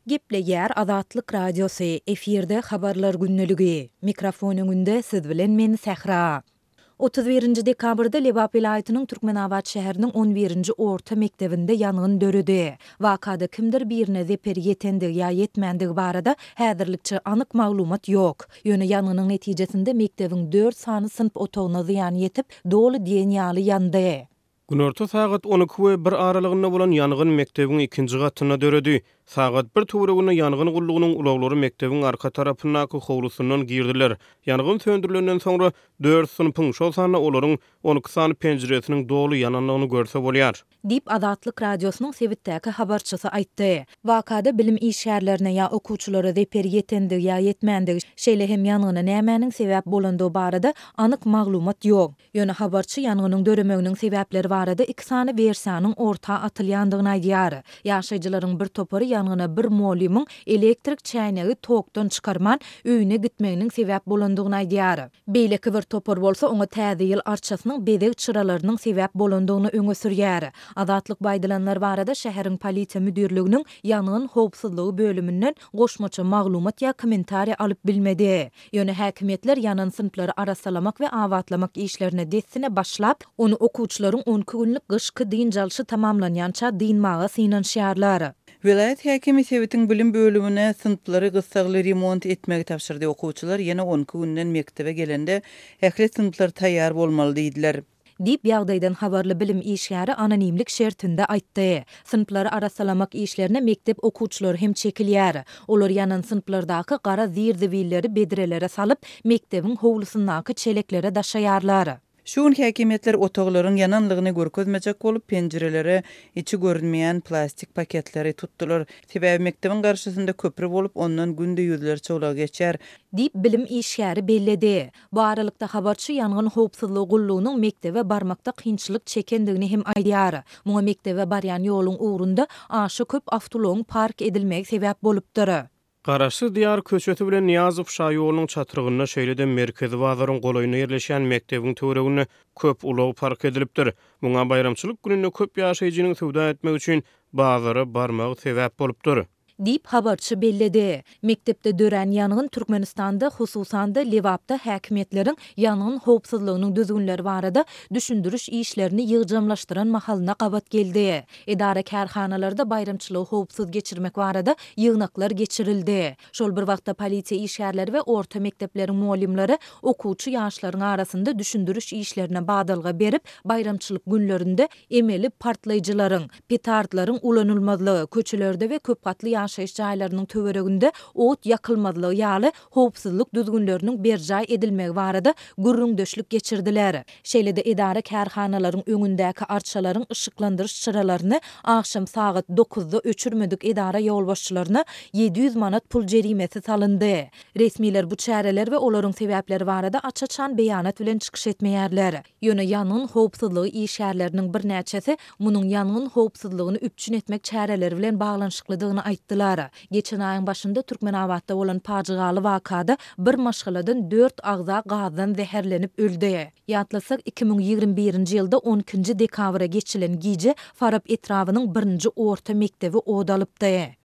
Geple yer Azatlyk Radiosu efirde habarlar günneligi. Mikrofon öňünde siz bilen men Sähra. 31 dekabrda Lebap vilayatynyň Türkmenabad şäheriniň 11-nji orta mektebinde ýangyn döredi. Wakada kimdir birine zeper ýetendi ýa ýetmendigi barada häzirlikçe anyk maglumat ýok. Ýöne ýangnyň netijesinde mektebiň 4 sany sınıp otagyna ziýan ýetip, dolu diýen ýaly ýandy. Günorta saat 12 we 1 aralygynda bolan ýangyn mektebiň 2-nji gatyna döredi. Saat 1 tuğragynda ýangyn gullugynyň ulaglary mektebiň arka tarapyndaky howlusundan girdiler. Ýangyn söndürilenden soňra 4 sınıpyň şol sany olaryň 12 sany penjiresiniň dolu ýananlygyny görse bolýar. Dip Azatlyk Radiosynyň Sewitdäki habarçysy aýtdy. Wakada bilim işgärlerine ýa okuwçylara zeper ýetendi ýa ýetmendi şeýle hem ýanyna nämäniň sebäp bolandygy barada anyk maglumat ýok. Ýöne habarçy ýanynyň döremeginiň sebäpleri barada 2 sany versiýanyň orta atylýandygyny aýdýar. Ýaşaýjylaryň bir topary ýanyna bir molyumyň elektrik çäýnegi tokdan çykarman öýüne gitmeginiň sebäp bolandygyny aýdýar. Beýleki bir topar bolsa oňa täze ýyl arçasynyň bedek çyralarynyň sebäp bolandygyny öňe sürýär. Azatlyk baýdalanlar barada şäheriň polisiýa müdürliginiň ýangyn howpsuzlygy bölümünden goşmaça maglumat ýa kommentariýa alyp bilmedi. Ýöne häkimetler ýanan sınıplary arasalamak we awatlamak işlerine dessine başlap, onu okuwçylaryň 12 günlük gyşky din jalşy tamamlanýança dinmaga synanşýarlar. Vilayet häkimi Sewitiň bilim bölümüne sınıpları gysgaly remont etmegi tapşyrdy. Okuwçylar ýene 12 günden mektebe gelende ähli sınıplar taýýar bolmaly diýdiler. Dip ýagdaýdan habarly bilim işgäri anonimlik şertinde aýtdy. Sınıplary arasalamak işlerine mektep okuwçylary hem çekilýär. Olar ýanan sınıplardaky gara zirzibilleri bedrelere salyp, mektebiň howlusundaky çeleklere daşaýarlar. Şuň häkimetler otaglaryň ýananlygyny görkezmejek bolup penjirelere içi görünmeýän plastik paketleri tutdular. Sebäbi mektebiň garşysynda köprü bolup ondan günde ýüzlerçe ulag geçer. Dip bilim işgäri belledi. Bu aralykda habarçy ýangyn howpsuzlygy gullugynyň mektebe barmakda kynçylyk çekendigini hem aýdýar. Muňa mektebe barýan ýoluň ugrunda aşy köp awtologyň park edilmegi sebäp bolupdyr. Garaşy diýar köçeti bilen Niýazow şaýolunyň çatyrygyna şeýleden merkezi bazaryň golaýyna ýerleşen mektebiň töweregine köp ulag park edilipdir. Muňa bayramçylyk gününe köp ýaşaýjynyň sowda etmek üçin bazara barmagy sebäp bolupdyr. Dip habarçy belledi. Mektepde dören ýangyn Türkmenistanda, hususanda Lewapda häkimetleriň ýangyn howpsuzlygynyň düzgünleri barada düşündürüş işlerini ýygjamlaşdyran mahalyna gabat geldi. Edara kärhanalarda bayramçylygy howpsuz geçirmek barada ýygnaklar geçirildi. Şol bir wagtda polisiýa işgärleri we orta mektepleriň muallimleri okuwçy ýaşlaryň arasynda düşündürüş işlerine badalga berip, bayramçylyk günlerinde emeli partlaýjylaryň, petardlaryň ulanylmazlygy, köçelerde we köp gatly ýaşaýyş jaýlarynyň töwereginde ot ýakylmadylygy ýaly howpsuzlyk düzgünleriniň berjaý edilmegi barada gürrüňdeşlik geçirdiler. Şeýlede edara kärhanalaryň öňündäki arçalaryň ışıklandyrış çyralaryny akşam saat 9-da öçürmedik edara ýolbaşçylaryna 700 manat pul jerimesi salyndy. Resmiler bu çäreler we olaryň sebäpleri barada açaçan beýanat bilen çykyş etmeýärler. Ýöne ýangyn howpsuzlygy işgärleriniň bir näçesi munyň ýangyn howpsuzlygyny üpçün etmek çäreleri bilen baglanşyklydygyny aýtdy. Geçen aýyň başynda Türkmenabadda bolan paçygaly wakada bir maşgaladan 4 agza gazdan zeherlenip öldi. Ýatlasak 2021-nji ýylda 12-nji dekabra geçilen gije Farab etrawynyň 1-nji orta mektebi odalypdy.